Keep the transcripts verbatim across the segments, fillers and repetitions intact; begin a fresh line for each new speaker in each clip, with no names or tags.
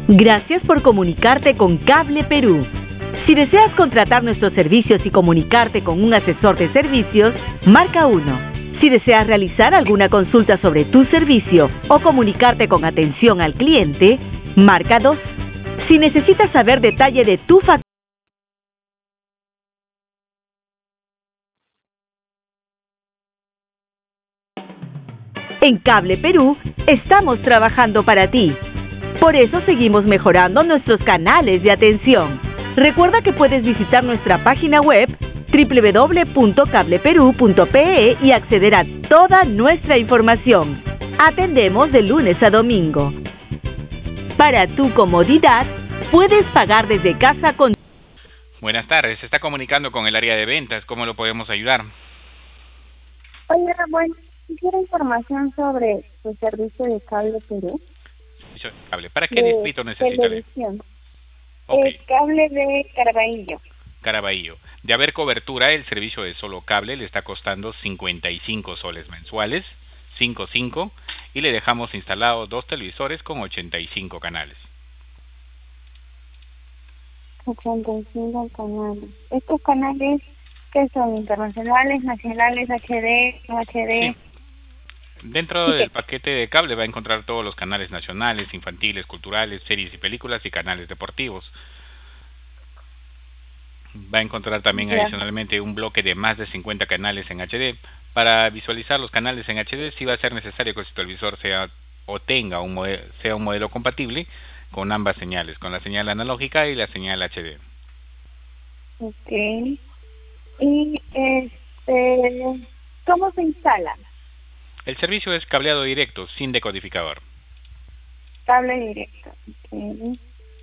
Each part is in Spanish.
Gracias por comunicarte con Cable Perú. Si deseas contratar nuestros servicios y comunicarte con un asesor de servicios, marca uno. Si deseas realizar alguna consulta sobre tu servicio o comunicarte con atención al cliente, marca dos. Si necesitas saber detalle de tu factura, en Cable Perú estamos trabajando para ti. Por eso seguimos mejorando nuestros canales de atención. Recuerda que puedes visitar nuestra página web doble u doble u doble u punto cable perú punto pe e y acceder a toda nuestra información. Atendemos de lunes a domingo. Para tu comodidad, puedes pagar desde casa con...
Buenas tardes, se está comunicando con el área de ventas. ¿Cómo lo podemos ayudar?
Oye, bueno, quisiera información sobre su servicio de Cable Perú.
Servicio de cable. ¿Para qué
De
distrito necesita?
televisión.
Ok,
El cable de Caraballo.
Caraballo. De haber cobertura, el servicio de solo cable le está costando cincuenta y cinco soles mensuales, cinco cinco, y le dejamos instalados dos televisores con ochenta y cinco canales.
ochenta y cinco canales. ¿Estos canales qué son? ¿Internacionales, nacionales, H D, no H D?
Sí. Dentro del paquete de cable va a encontrar todos los canales nacionales, infantiles, culturales, series y películas y canales deportivos. Va a encontrar también
Ya.
adicionalmente un bloque de más de cincuenta canales en H D. Para visualizar los canales en H D sí va a ser necesario que su televisor sea o tenga un modelo, sea un modelo compatible con ambas señales, con la señal analógica y la señal H D.
Ok. Y, este, ¿cómo se instala?
El servicio es cableado directo, sin decodificador.
Cable directo. Ok.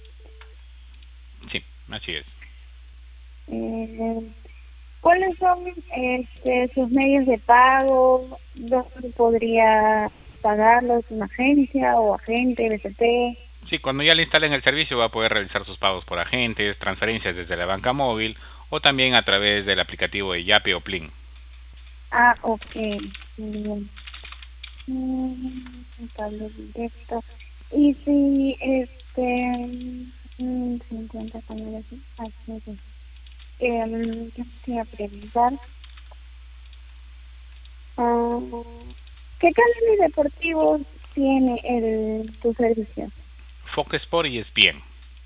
Sí, así es.
Eh, ¿Cuáles son este, sus medios de pago? ¿Dónde podría pagarlos? ¿Una agencia o agente, B C P?
Sí, cuando ya le instalen el servicio va a poder realizar sus pagos por agentes, transferencias desde la banca móvil o también a través del aplicativo de Yape o Plin.
Ah, ok. Muy bien. Mm, cable directo. Y si, este, mm, cincuenta canales, así es. Eh, ¿qué te iba a preguntar? Ah, ¿qué canales deportivos tiene el tu servicio?
Fox Sport y E S P N.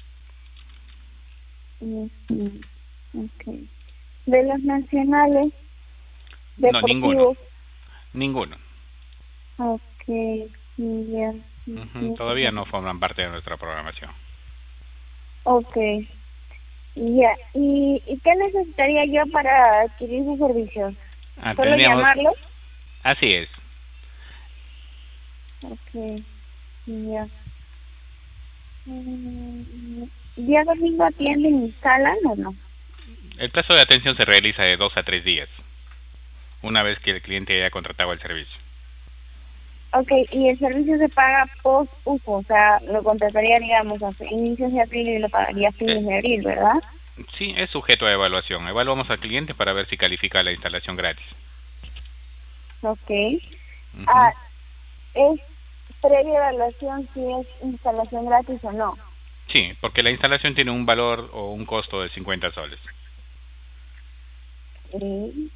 Mm, mm, okay. De los nacionales
No, ninguno.
deportivos.
Ninguno.
Okay, ya.
Ujú, todavía no forman parte de nuestra programación.
Okay, ya. ¿Y, ¿Y qué necesitaría yo para adquirir sus servicios?
Ah,
¿Solo
tendríamos...
llamarlo?
Así es.
Okay, ya. Mm, ¿Día domingo atienden, instalan o no?
El plazo de atención se realiza de dos a tres días, una vez que el cliente haya contratado el servicio.
Okay, y el servicio se paga post uso, o sea, lo contrataría, digamos, a inicios de abril y lo pagaría a fines
Eh,
de abril, ¿verdad?
sí, es sujeto a evaluación. Evaluamos al cliente para ver si califica la instalación gratis.
Okay.
Ujú.
Ah, es previa evaluación si es instalación gratis o no.
Sí, porque la instalación tiene un valor o un costo de cincuenta soles.
Sí.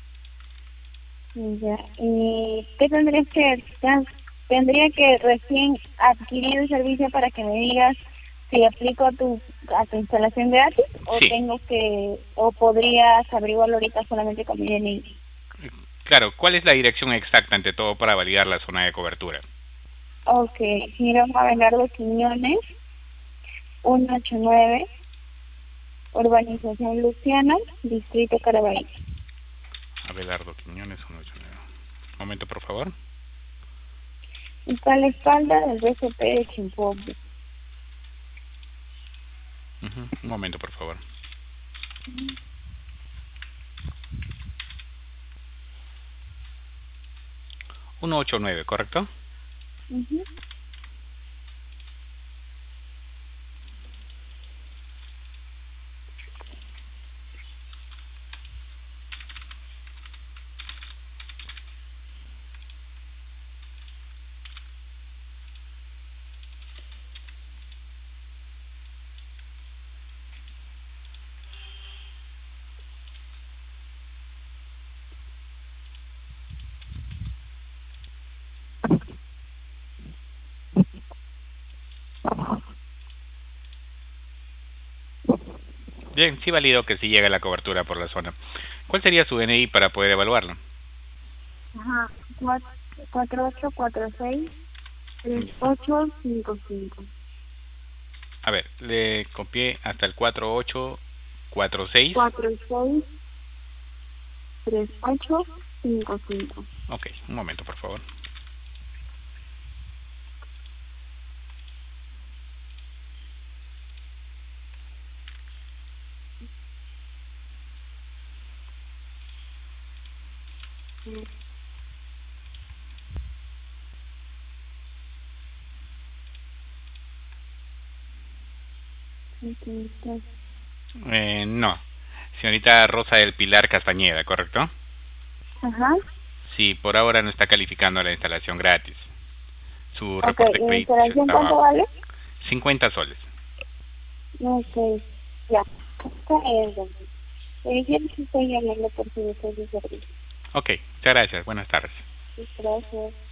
Ya. ¿Y qué tendría que tendría que recién adquirir el servicio para que me digas si aplico a tu a tu instalación gratis o
Sí,
tengo que o podrías averiguarlo ahorita solamente con mi D N I?
claro. ¿Cuál es la dirección exacta ante todo para validar la zona de cobertura?
Okay, Girón Abelardo Quiñones, ciento ochenta y nueve, Urbanización Luciana, Distrito Caraballo.
Abelardo Quiñones, ciento ochenta y nueve. Un momento, por favor.
Está a la espalda del B C P de Chimpope.
Ujú, un momento, por favor. ciento ochenta y nueve, ¿correcto?
Uh-huh.
Bien, sí valido que sí llega la cobertura por la zona. ¿Cuál sería su D N I para poder evaluarlo?
Ajá, cuatro ocho cuatro seis tres ocho cinco cinco.
A ver, le copié hasta el cuatro ocho cuatro seis.
cuatro seis tres ocho cinco cinco.
Ok, un momento, por favor. Eh, no. Señorita Rosa del Pilar Castañeda, ¿correcto?
Ajá.
Sí, por ahora no está calificando la instalación gratis. Su
Ok,
reporte
¿y la
crediticio
instalación
está
cuánto
bajo.
vale?
cincuenta soles.
Ok, ya. Está bien, entonces. Eh, yo les estoy llamando por si después de servicio.
Ok, muchas gracias. Buenas tardes.
Gracias.